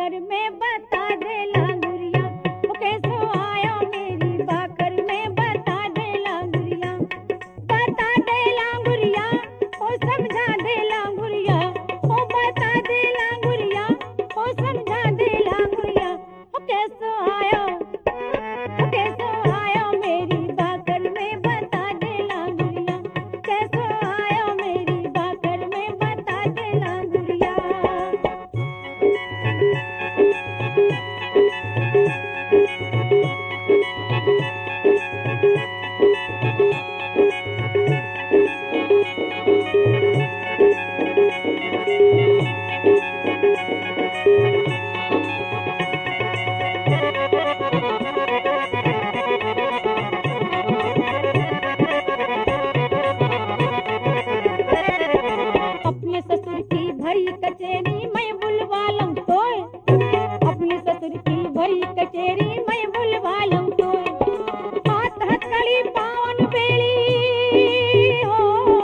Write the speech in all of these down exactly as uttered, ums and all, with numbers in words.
बाकर में बता दे लांगुरिया, ओ कैसो आया मेरी बाकर में बता दे लांगुरिया, बता दे लांगुरिया, ओ समझा दे लांगुरिया, ओ बता दे लांगुरिया, ओ समझा दे लांगुरिया, ओ कैसो आया, ओ कैसो आया मेरी बाकर में बता दे लांगुरिया, कैसो आया मेरी बाकर में बता दे लांगुरिया। अपने ससुर की भरी कचेरी मैं बुलवा लूं तोय, अपने ससुर की भरी कचेरी मैं बुलवा लूं तोय, हाथ हथकड़ी पावन बेड़ी हो,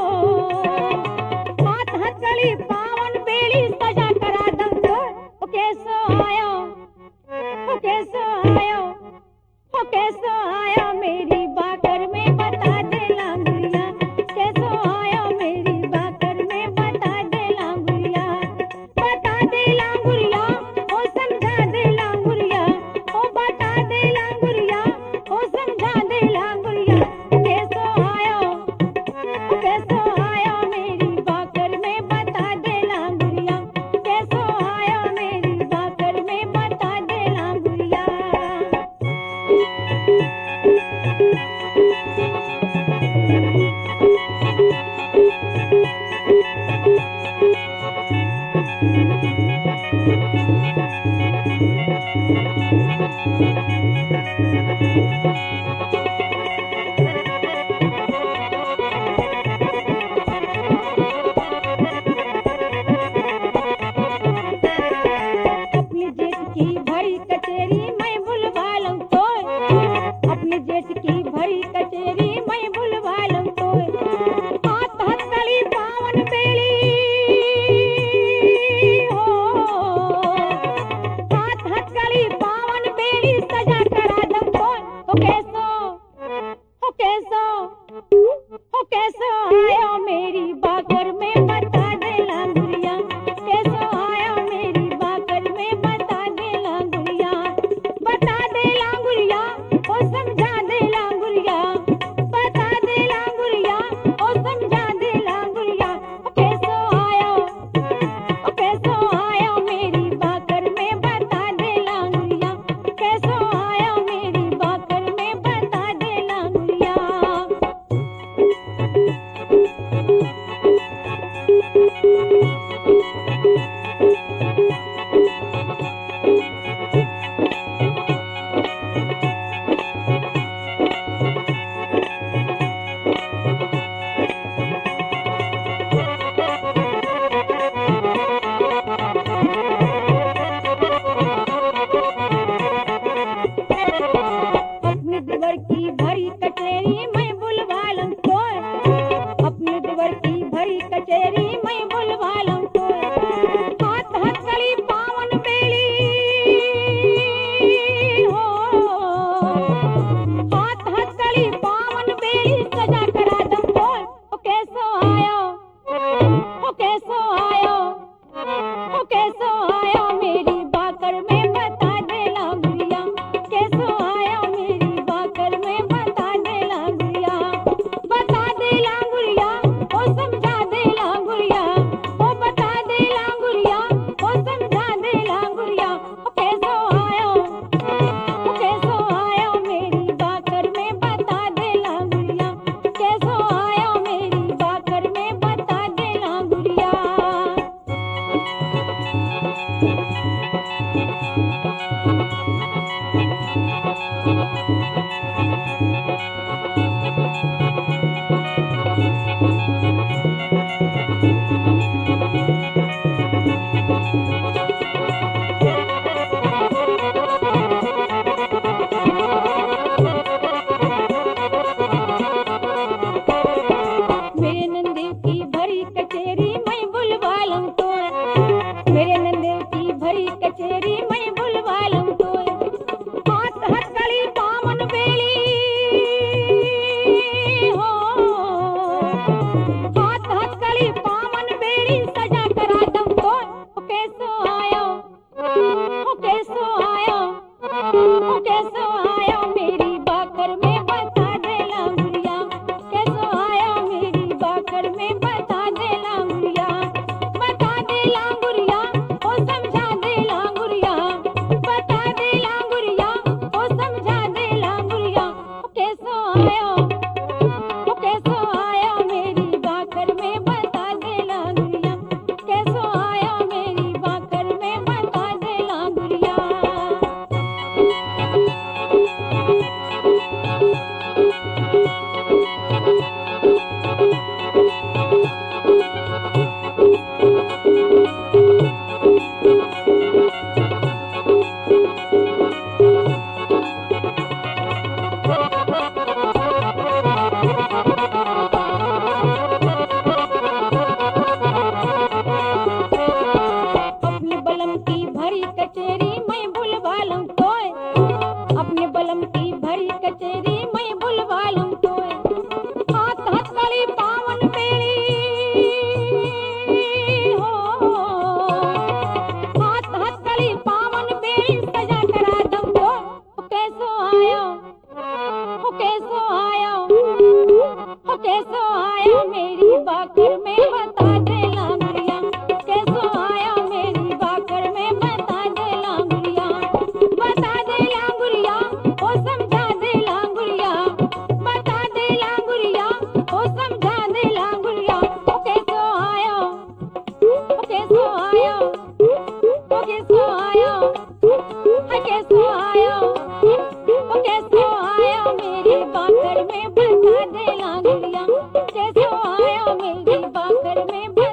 हाथ हथकड़ी पावन बेड़ी सजा करा दूं तोय, ओ कैसो आया, ओ कैसो आया, ओ कैसो आया मेरी बाकर में बता दे लांगुरिया, कैसो आया मेरी बाकर में बता दे लांगुरिया, बता दे लांगुरिया, ओ समझा दे लांगुरिया, ओ बता दे लांगुरिया, ओ समझा दे लांगुरिया, कैसो आया, ओ कैसो आया मेरी बाकर में बता दे लांगुरिया, कैसो आया मेरी बाकर में बता दे लांगुरिया। अपने जेठ की भरी कचेरी मैं बुलवा लूं तोय, अपने जेठ की भरी कचेरी मैं बुलवा लूं तोय, हाथ हथकड़ी पावन बेड़ी हो, हाथ हथकड़ी पावन बेड़ी सजा करा दूं तोय, ओ कैसो, ओ कैसो, ओ कैसो आया मेरी बाकर में बता दे लांगुरिया, कैसो आया मेरी बाकर में बता दे लांगुरिया, बता दे लांगुरिया, ओ समझा दे लांगुरिया, बता दे लांगुरिया, ओ समझा दे लांगुरिया, ओ कैसो आया, ओ कैसो आया मेरी बाकर में बता दे लांगुरिया, कैसो आया मेरी बाकर में बता दे लांगुरिया। अपने देवर की भरी कचेरी मैं बुलवा लूं तोय, अपने देवर की भरी कचेरी मैं बुलवा लूं तोय, हाथ हथकड़ी पावन बेड़ी हो, हाथ हथकड़ी पावन बेड़ी सजा करा दूं तोय, ओ कैसो आया, ओ कैसो आया, ओ कैसो आया मेरी बाकर में बता दे लांगुरिया, कैसो आया मेरी बाकर में बता दे लांगुरिया, बता दे लांगुरिया, ओ समझा दे लांगुरिया, ओ बता दे लांगुरिया, ओ समझा दे लांगुरिया, ओ कैसो आया, ओ कैसो आया मेरी बाकर में बता दे लांगुरिया, कैसो आया मेरी बाकर में बता दे लांगुरिया। बाकर में बता दे लांगुरिया कैसो आया मेरी बाकर में बता दे लांगुरिया बता दे लांगुरिया ओ समझा दे लांगुरिया बता दे लांगुरिया ओ समझा दे लांगुरिया ओ कैसो आया ओ कैसो आया ओ कैसो आया है कैसो आया ओ कैसो आया मेरी बाकर में बता दे लांगुरिया कैसो आया मेरी बाकर में